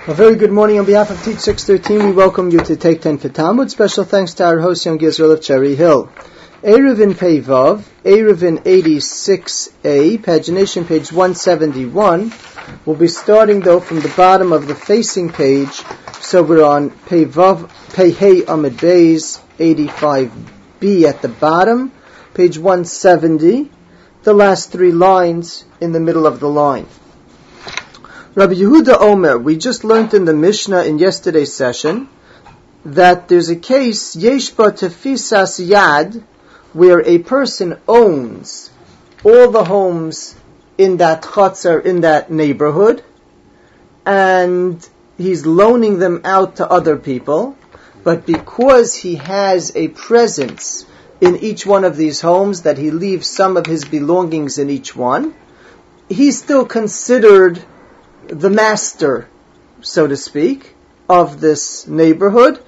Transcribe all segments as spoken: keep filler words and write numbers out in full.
A very good morning on behalf of Teach six thirteen. We welcome you to Take ten for Talmud. Special thanks to our host, Young Yisrael of Cherry Hill. Eruvin Pei Vav, Eruvin eighty-six A, pagination page one seventy-one. We'll be starting though from the bottom of the facing page. So we're on Pei Vav, Pei Hey Amid Beis, eighty-five B at the bottom, page one seventy, the last three lines in the middle of the line. Rabbi Yehuda Omer, we just learned in the Mishnah in yesterday's session that there's a case, Yeshba Tefisas Yad, where a person owns all the homes in that chutzar, in that neighborhood, and he's loaning them out to other people, but because he has a presence in each one of these homes, that he leaves some of his belongings in each one, he's still considered the master, so to speak, of this neighborhood.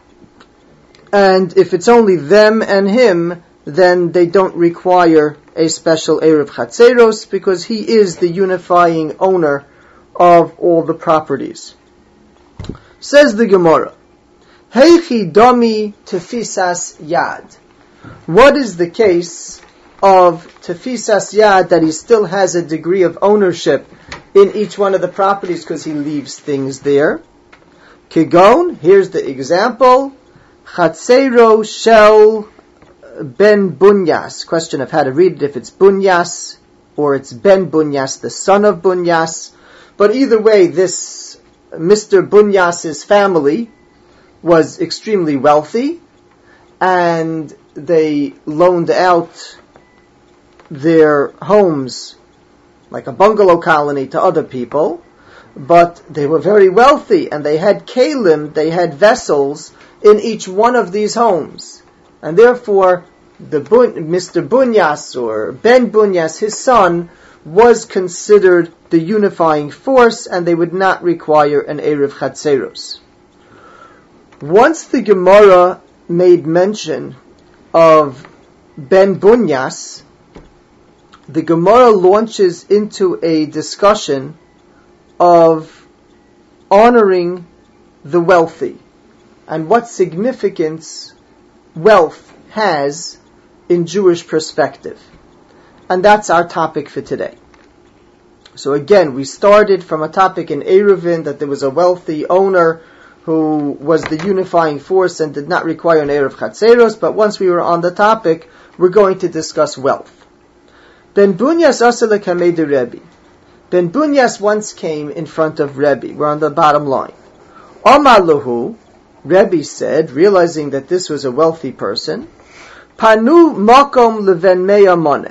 And if it's only them and him, then they don't require a special Erev Chatzeros, because he is the unifying owner of all the properties. Says the Gemara, Heichi Domi Tefisas Yad. What is the case of Tefisas Yad, that he still has a degree of ownership in each one of the properties because he leaves things there? Kigon, here's the example, Chatzero Shel Ben Bunyas. Question of how to read it, if it's Bunyas or it's Ben Bunyas, the son of Bunyas. But either way, this Mister Bunyas's family was extremely wealthy, and they loaned out their homes like a bungalow colony to other people, but they were very wealthy, and they had kalim, they had vessels in each one of these homes. And therefore, the Bun, Mister Bunyas, or Ben Bunyas, his son, was considered the unifying force, and they would not require an Erev Chatzeros. Once the Gemara made mention of Ben Bunyas, the Gemara launches into a discussion of honoring the wealthy and what significance wealth has in Jewish perspective. And that's our topic for today. So again, we started from a topic in Eruvin that there was a wealthy owner who was the unifying force and did not require an Erev Chatzeros, but once we were on the topic, we're going to discuss wealth. Ben Bunyas Asalek Hamed Rebbe. Ben Bunyas once came in front of Rebbe. We're on the bottom line. Omar Lahu, Rebbe said, realizing that this was a wealthy person, Panu Makom Leven Mea Moneh.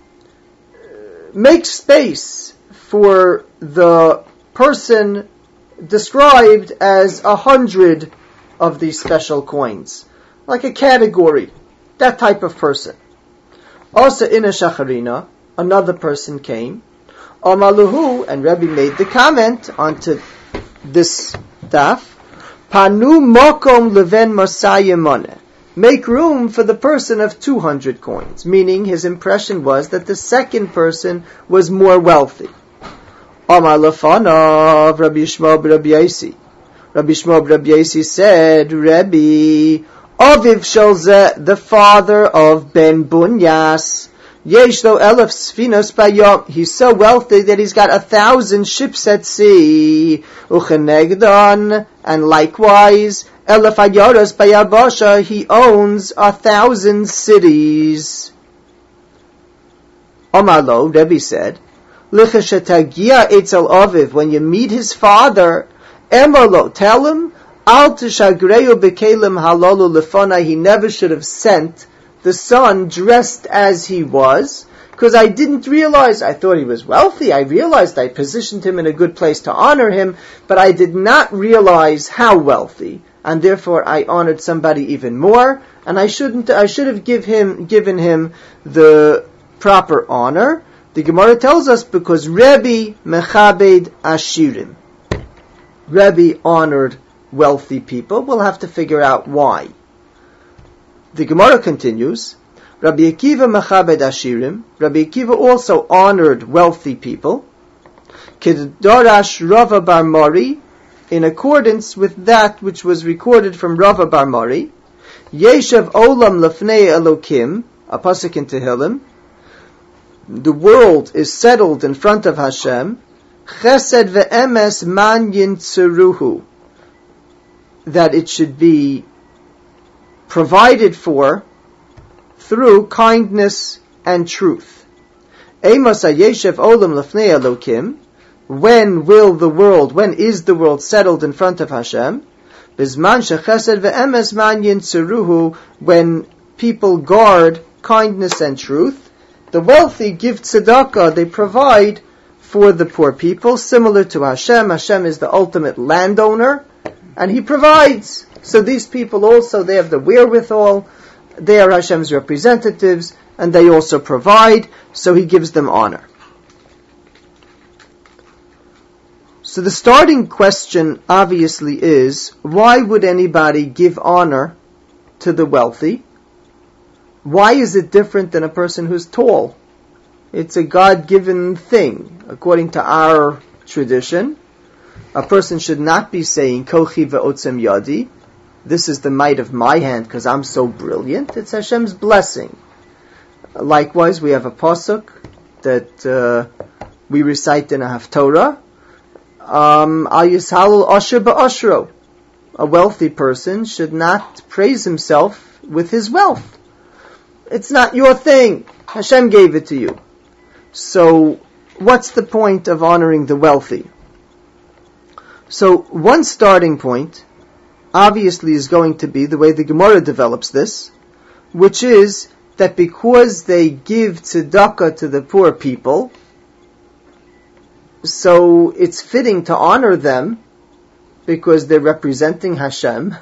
Make space for the person described as a hundred of these special coins, like a category, that type of person. Also in a Shacharina, another person came, Amaluhu, and Rebbe made the comment onto this daf, Panu Mokom Leven Masaya Moneh. Make room for the person of two hundred coins, meaning his impression was that the second person was more wealthy. Amar Lefanav, Rabbi Yishmael Rabbi Yasi. Rabbi Yishmael Rabbi Yasi said, Rebbe, Aviv Shelzeh, the father of Ben Bunyas, Yeshlo Elef Sfinos Bayom, he's so wealthy that he's got a thousand ships at sea, Uchenegdan, and likewise, Elef Ayoros Bayabasha, he owns a thousand cities. Omalo, Rebbe said, Lichashatagia Eitzel Aviv, when you meet his father, Emalo, tell him, Al Tishagreyu Bekelim Halalu Lefana, he never should have sent the son dressed as he was, because I didn't realize, I thought he was wealthy, I realized I positioned him in a good place to honor him, but I did not realize how wealthy, and therefore I honored somebody even more, and I shouldn't, I should have give him, given him the proper honor. The Gemara tells us because Rebbe mechabed ashirim. Rebbe honored wealthy people. We'll have to figure out why. The Gemara continues, Rabbi Akiva mechabed ashirim. Rabbi Akiva also honored wealthy people. Kedorash Rava Bar Mori in accordance with that which was recorded from Rava Bar Mari, Yeshav Olam Lefnei Elokim, a pasuk in Tehillim, the world is settled in front of Hashem, Chesed ve'emes man yintzeruhu, that it should be provided for through kindness and truth. Amos hayeshev olam lefnei Elokim, when will the world, when is the world settled in front of Hashem? Bizman shechesed ve'emes man yintzeruhu, when people guard kindness and truth. The wealthy give tzedakah, they provide for the poor people, similar to Hashem. Hashem is the ultimate landowner, and He provides. So these people also, they have the wherewithal, they are Hashem's representatives, and they also provide, so He gives them honor. So the starting question obviously is, why would anybody give honor to the wealthy? Why is it different than a person who's tall? It's a God-given thing. According to our tradition, a person should not be saying, Kochi ve'otzem yadi, this is the might of my hand because I'm so brilliant. It's Hashem's blessing. Likewise, we have a pasuk that uh, we recite in a Haftorah, um, Al Yishalul Asher ba'ashro. A wealthy person should not praise himself with his wealth. It's not your thing. Hashem gave it to you. So, what's the point of honoring the wealthy? So, one starting point, obviously, is going to be the way the Gemara develops this, which is that because they give tzedakah to the poor people, so it's fitting to honor them because they're representing Hashem,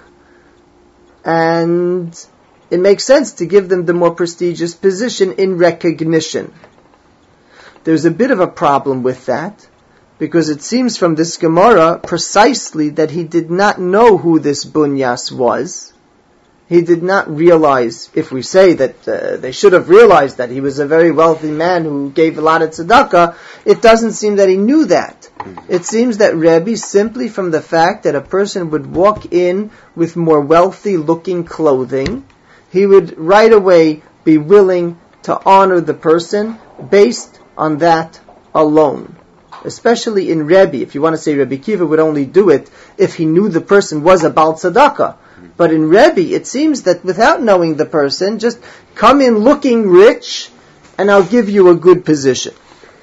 and it makes sense to give them the more prestigious position in recognition. There's a bit of a problem with that, because it seems from this Gemara precisely that he did not know who this Bunyas was. He did not realize, if we say that uh, they should have realized that he was a very wealthy man who gave a lot of tzedakah, it doesn't seem that he knew that. It seems that Rebbe, simply from the fact that a person would walk in with more wealthy looking clothing, he would right away be willing to honor the person based on that alone. Especially in Rebbe, if you want to say Rebbe Kiva would only do it if he knew the person was a Baal Tzedakah. But in Rebbe, it seems that without knowing the person, just come in looking rich, and I'll give you a good position.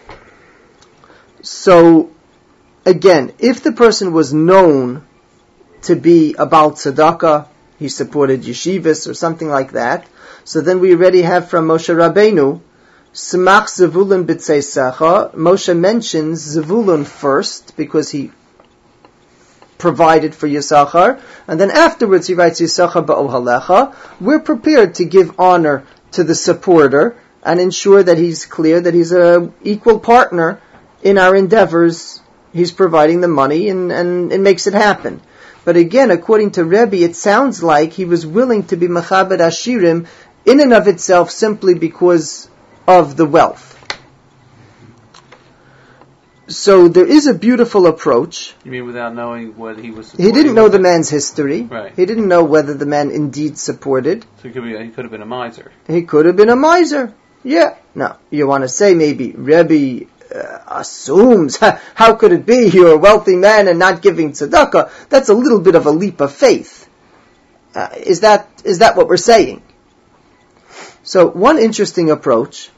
So, again, if the person was known to be a Baal Tzedakah, he supported yeshivas or something like that, so then we already have from Moshe Rabbeinu, Smach Zevulun b'tzeisecha. Moshe mentions Zevulun first because he provided for Yisachar, and then afterwards he writes Yisachar ba'ohalecha. We're prepared to give honor to the supporter and ensure that he's clear that he's an equal partner in our endeavors. He's providing the money and, and it makes it happen. But again, according to Rebbe, it sounds like he was willing to be Mechabed Ashirim in and of itself simply because of the wealth. So there is a beautiful approach. You mean without knowing what he was supporting? He didn't know the man's history. Right. He didn't know whether the man indeed supported. So he could, be, he could have been a miser. He could have been a miser. Yeah. Now, you want to say maybe Rebbe uh, assumes, how could it be you're a wealthy man and not giving tzedakah? That's a little bit of a leap of faith. Uh, is that is that what we're saying? So one interesting approach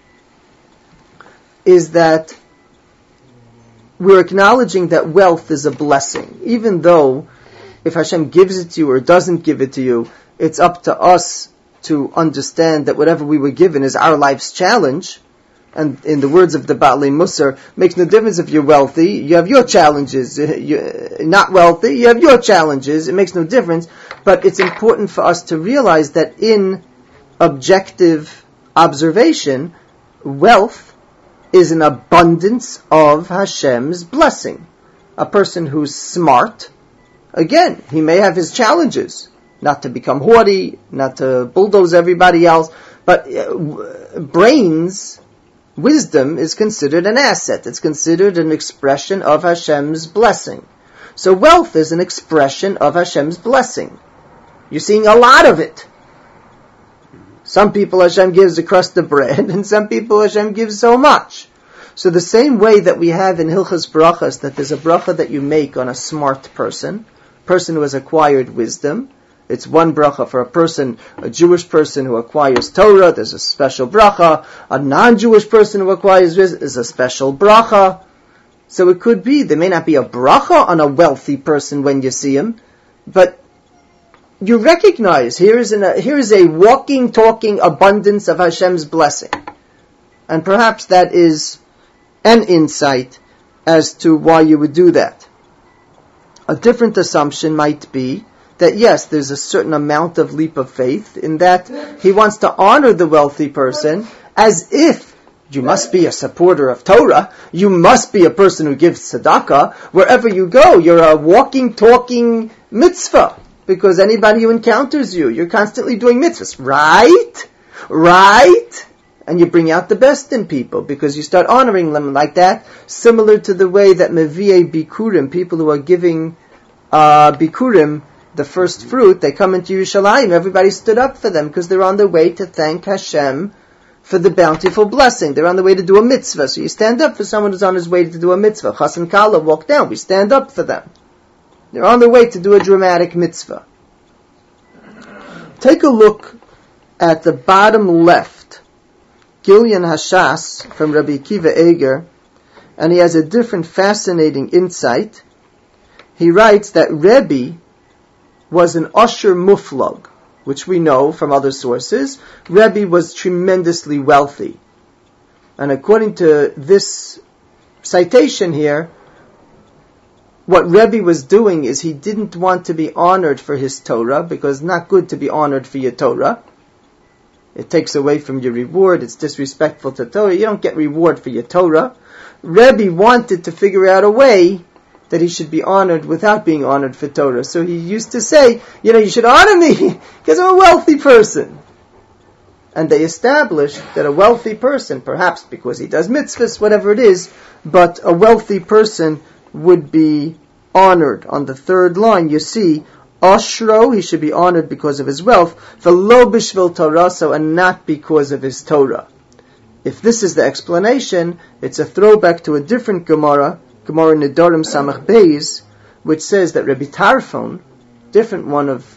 is that we're acknowledging that wealth is a blessing. Even though if Hashem gives it to you or doesn't give it to you, it's up to us to understand that whatever we were given is our life's challenge. And in the words of the Baalei Musar, makes no difference if you're wealthy, you have your challenges. You're not wealthy, you have your challenges. It makes no difference. But it's important for us to realize that in objective observation, wealth is an abundance of Hashem's blessing. A person who's smart, again, he may have his challenges. Not to become haughty, not to bulldoze everybody else, but uh, brains, wisdom is considered an asset. It's considered an expression of Hashem's blessing. So wealth is an expression of Hashem's blessing. You're seeing a lot of it. Some people Hashem gives a crust of bread, and some people Hashem gives so much. So the same way that we have in Hilchas Brachas, that there's a bracha that you make on a smart person, person who has acquired wisdom. It's one bracha for a person, a Jewish person who acquires Torah, there's a special bracha. A non-Jewish person who acquires wisdom is a special bracha. So it could be, there may not be a bracha on a wealthy person when you see him, but you recognize here is, an, here is a walking, talking abundance of Hashem's blessing. And perhaps that is an insight as to why you would do that. A different assumption might be that yes, there's a certain amount of leap of faith in that he wants to honor the wealthy person as if you must be a supporter of Torah, you must be a person who gives tzedakah. Wherever you go, you're a walking, talking mitzvah, because anybody who encounters you, you're constantly doing mitzvahs. Right? Right? And you bring out the best in people, because you start honoring them like that, similar to the way that Mevi'ei Bikurim, people who are giving uh, Bikurim, the first fruit, they come into Yerushalayim, everybody stood up for them, because they're on their way to thank Hashem for the bountiful blessing. They're on the way to do a mitzvah. So you stand up for someone who's on his way to do a mitzvah. Chas and Kala walk down. We stand up for them. They're on their way to do a dramatic mitzvah. Take a look at the bottom left. Gilyon Hashas from Rabbi Akiva Eger, and he has a different fascinating insight. He writes that Rebbe was an Usher Muflag, which we know from other sources. Rebbe was tremendously wealthy. And according to this citation here, what Rebbe was doing is he didn't want to be honored for his Torah, because it's not good to be honored for your Torah. It takes away from your reward. It's disrespectful to Torah. You don't get reward for your Torah. Rebbe wanted to figure out a way that he should be honored without being honored for Torah. So he used to say, you know, you should honor me because I'm a wealthy person. And they established that a wealthy person, perhaps because he does mitzvahs, whatever it is, but a wealthy person would be honored. On the third line, you see, Ashro, he should be honored because of his wealth, v'lo b'shvil Toraso, and not because of his Torah. If this is the explanation, it's a throwback to a different Gemara, Gemara Nedarim Samach Beis, which says that Rabbi Tarfon, different one of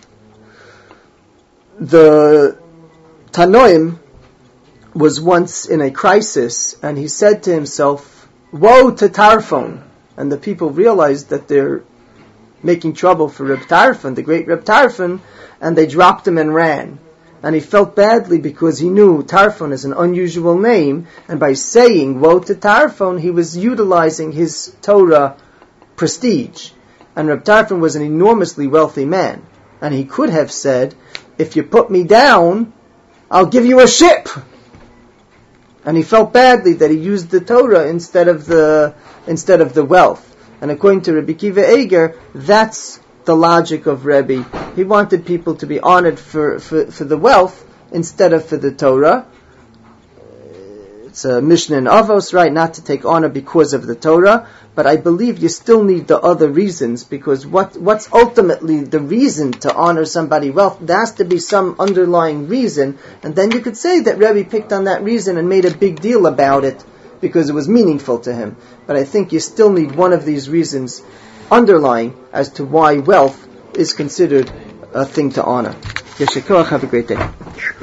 the Tanoim, was once in a crisis, and he said to himself, woe to Tarfon! And the people realized that they're making trouble for Reb Tarfon, the great Reb Tarfon, and they dropped him and ran. And he felt badly because he knew Tarfon is an unusual name, and by saying woe to Tarfon, he was utilizing his Torah prestige. And Reb Tarfon was an enormously wealthy man, and he could have said, if you put me down, I'll give you a ship. And he felt badly that he used the Torah instead of the instead of the wealth. And according to Rabbi Akiva Eger, that's the logic of Rebbe. He wanted people to be honored for, for, for the wealth instead of for the Torah. It's a Mishnah in Avos, right, not to take honor because of the Torah, but I believe you still need the other reasons, because what what's ultimately the reason to honor somebody wealth? There has to be some underlying reason, and then you could say that Rebbe picked on that reason and made a big deal about it because it was meaningful to him. But I think you still need one of these reasons underlying as to why wealth is considered a thing to honor. Yeshua, have a great day.